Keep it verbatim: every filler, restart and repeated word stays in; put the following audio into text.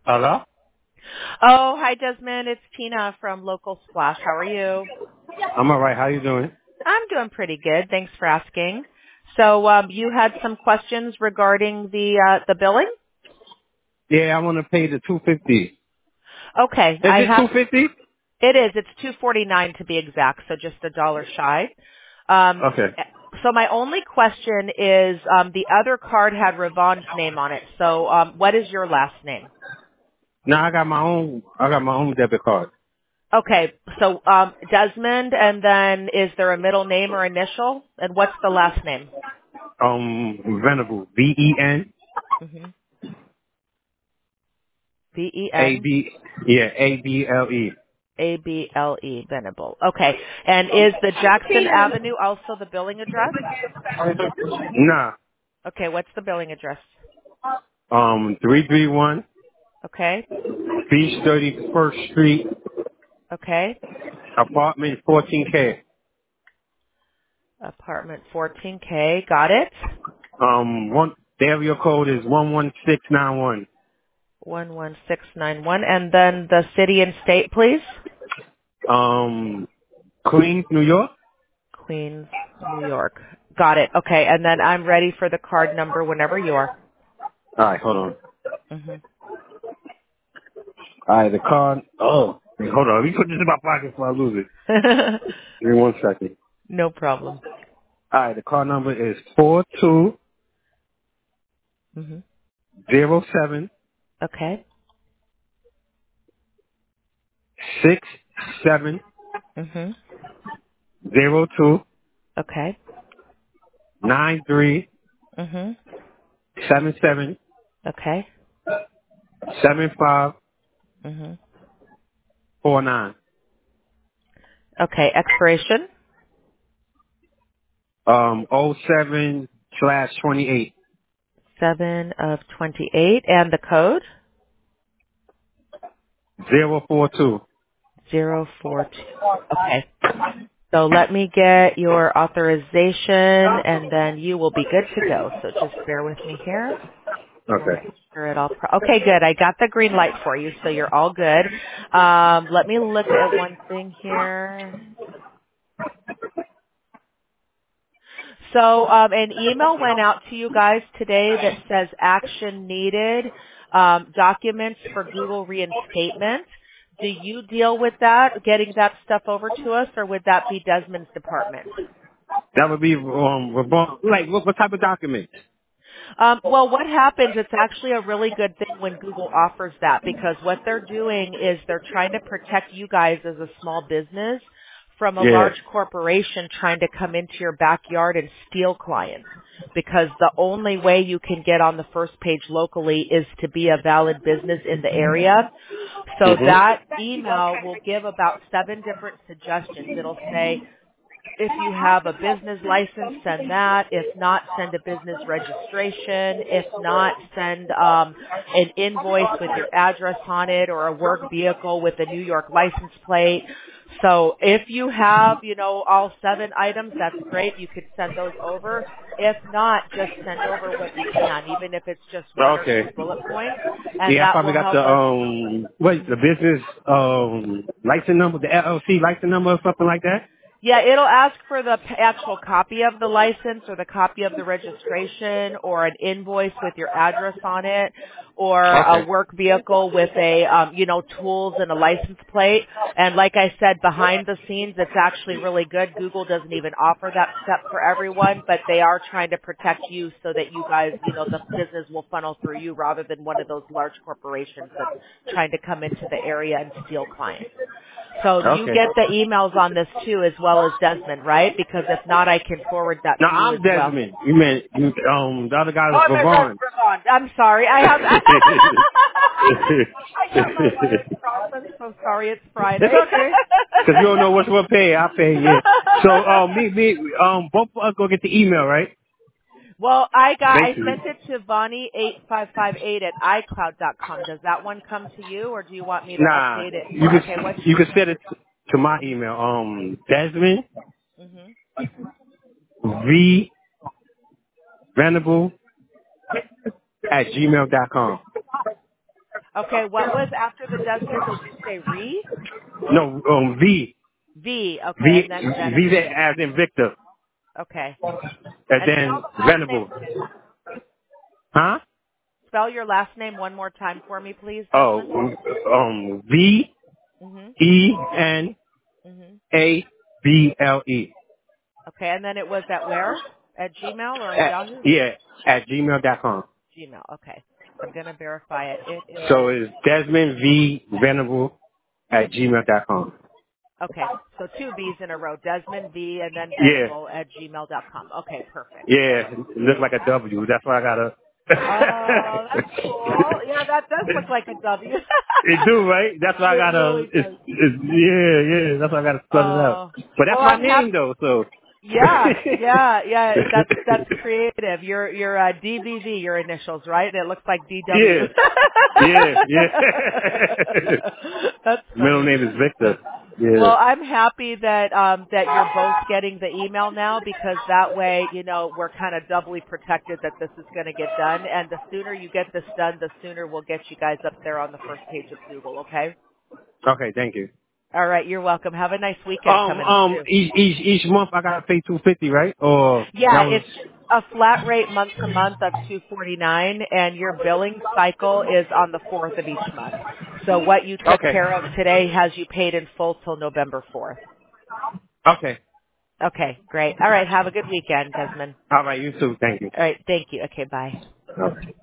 Hello? Oh, hi, Desmond. It's Tina from Local Splash. How are you? I'm alright. How you doing? I'm doing pretty good. Thanks for asking. So, um, you had some questions regarding the uh, the billing? Yeah, I want to pay the two fifty. Okay, Is I it have. two fifty? It is. It's two forty nine to be exact, so just a dollar shy. Um, Okay. so my only question is, um, the other card had Ravon's name on it. So, um, what is your last name? Now I got my own. I got my own debit card. Okay, so um, Desmond, and then is there a middle name or initial? And what's the last name? Um, Venable. V E N Mm-hmm. B E A N B. Yeah, A B L E. A B L E, Venable. Okay. And is the Jackson Avenue also the billing address? Nah. Okay, what's the billing address? Um, three three one Okay. Beach thirty first Street, Okay. apartment fourteen K. Apartment fourteen K. Got it. Um, one. The area code is one one six nine one. one one six nine one. And then the city and state, please. Um, Queens, New York. Queens, New York. Got it. Okay. And then I'm ready for the card number whenever you are. All right, hold on. hmm All right, the card. Oh, hold on. Let me put this in my pocket before I lose it. Give me one second. No problem. All right, the card number is four two hmm zero seven Okay. six seven hmm zero two Okay. nine three hmm seven seven Okay. seven five hmm four nine. Okay. Expiration. Um, oh seven slash twenty eight seven of twenty-eight. And the code? zero four two. zero four two. Okay. So let me get your authorization and then you will be good to go. So just bear with me here. We'll Okay. make sure it all pro- okay, good. I got the green light for you, so you're all good. Um, let me look at one thing here. So um, an email went out to you guys today that says action needed, um, documents for Google reinstatement. Do you deal with that, getting that stuff over to us, or would that be Desmond's department? That would be um reborn- like what, what type of document? Um, well, what happens, it's actually a really good thing when Google offers that because what they're doing is they're trying to protect you guys as a small business from a Yeah. large corporation trying to come into your backyard and steal clients. Because the only way you can get on the first page locally is to be a valid business in the area. So Mhm. that email will give about seven different suggestions. It'll say, if you have a business license, send that. If not, send a business registration. If not, send um, an invoice with your address on it or a work vehicle with a New York license plate. So if you have, you know, all seven items, that's great. You could send those over. If not, just send over what you can, even if it's just one or two Okay. bullet points, and Yeah, I that probably will got the help us. um what the Mhm. business um license number, the L L C license number or something like that. Yeah, it'll ask for the p- actual copy of the license or the copy of the registration or an invoice with your address on it or a Okay. work vehicle with a, um, you know, tools and a license plate. And like I said, behind the scenes, it's actually really good. Google doesn't even offer that step for everyone, but they are trying to protect you so that you guys, you know, the business will funnel through you rather than one of those large corporations that's trying to come into the area and steal clients. So you Okay. get the emails on this too, as well as Desmond, right? Because if not, I can forward that No, to you I'm as well. Desmond. You meant you um the other guy Oh, is my God, Ravon. Ravon. I'm sorry. I have I got my wires crossed. I'm so sorry. It's It's Friday. okay. Cause you don't know what's what pay. I pay yeah. So um me me um both of us go get the email right. Well, I got I Basically. sent it to Bonnie eight five five eight at iCloud dot com. Does that one come to you, or do you want me to Nah, update it? you Okay, can what's you can send it to my email. Um, Desmond hmm V Venable at gmail dot com. Okay, what was after the Desmond? Did you say Re? No, um, V. V. Okay, V, and then V Venable. as in Victor. Okay. And And then spell the last name. Venable. Huh? Spell your last name one more time for me, please, Oh, Desmond. um, V Mhm. E N Mhm. A B L E. Okay, and then it was at where? At Gmail or At, Yahoo? yeah, at gmail dot com. Gmail. Okay. I'm gonna verify it. It So is it's Desmond V Venable at gmail dot com. okay. So two V's in a row. Desmond V and then Yeah, Venable at gmail dot com. Okay, perfect. yeah, it looks like a W. That's why I gotta. Oh, that's cool. Yeah, that does look like a W. It do, right? That's why I It gotta. really It's, does. it's yeah, yeah. That's why I gotta spell it out. Oh, But well, that's my I'm name happy. though, so. Yeah, yeah, yeah. That's that's creative. Your your uh, D V V, your initials, right? It looks like D W. Yeah, yeah, yeah. That's Middle funny. name is Victor. Well, Yeah. I'm happy that um that you're both getting the email now because that way, you know, we're kind of doubly protected that this is going to get done. And the sooner you get this done, the sooner we'll get you guys up there on the first page of Google. Okay. Okay, thank you. All right. You're welcome. Have a nice weekend Um, coming up um, too. each each each month I gotta pay two fifty, right? Or that Yeah, was it's a flat rate month to month of two forty-nine, and your billing cycle is on the fourth of each month. So what you took okay. care of today has you paid in full till November fourth. Okay. Okay, great. All right, have a good weekend, Desmond. All right, you too. Thank you. All right, thank you. Okay, bye. Okay.